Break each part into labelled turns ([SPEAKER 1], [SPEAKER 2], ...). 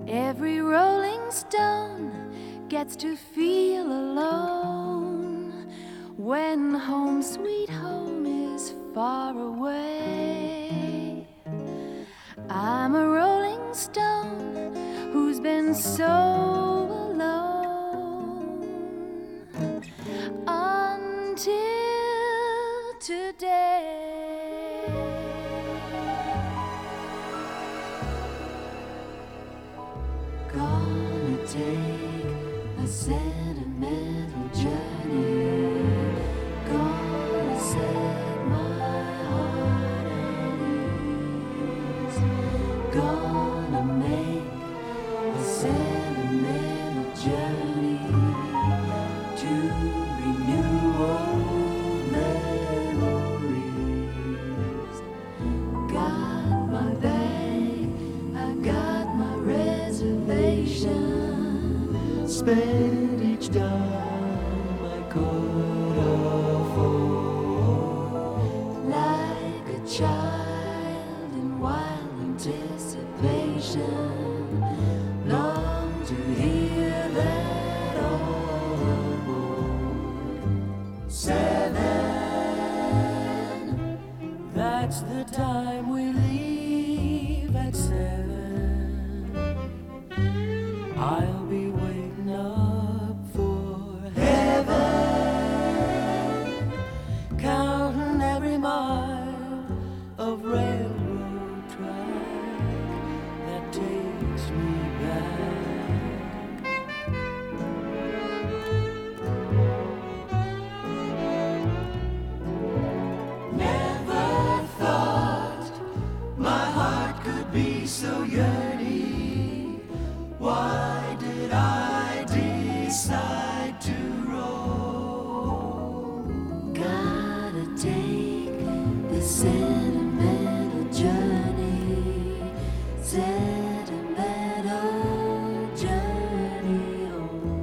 [SPEAKER 1] Every rolling stone gets to feel alone when home sweet home is far away. I'm a rolling stone who's been so alone until today. Gonna take a sentimental journey. Gonna set my heart at ease. Gonna make a sentimental journey to renew old memories. Got my bag, I got my reservation. Spend each dime I could afford, like a child in wild anticipation. Long to hear that all aboard. 7, that's the time we leave at 7. I'll be waiting up for heaven, counting every mile of railroad track that takes me back. Never thought my heart could be so yearning. Why did I decide to roll? Gotta take this sentimental journey, sentimental journey home.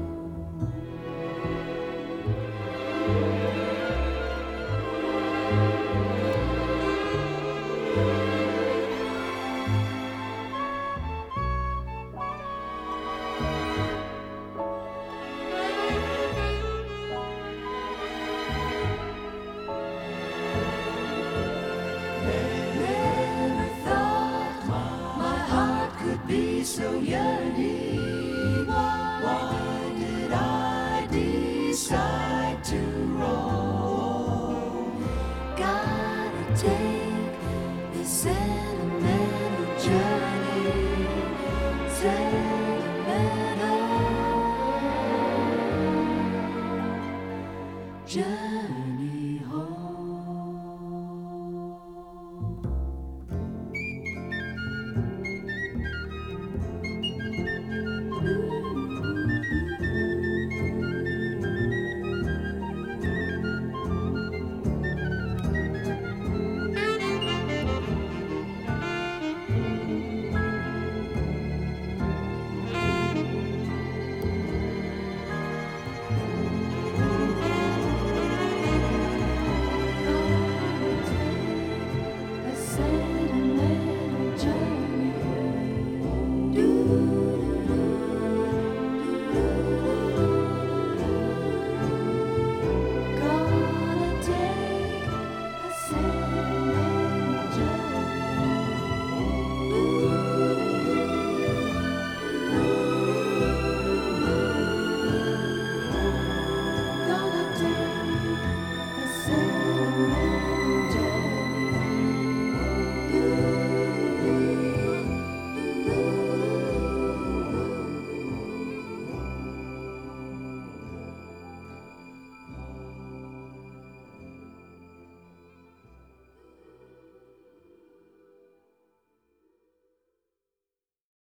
[SPEAKER 1] Be so yearning. Why did I decide to roll? Gotta take this sentimental journey.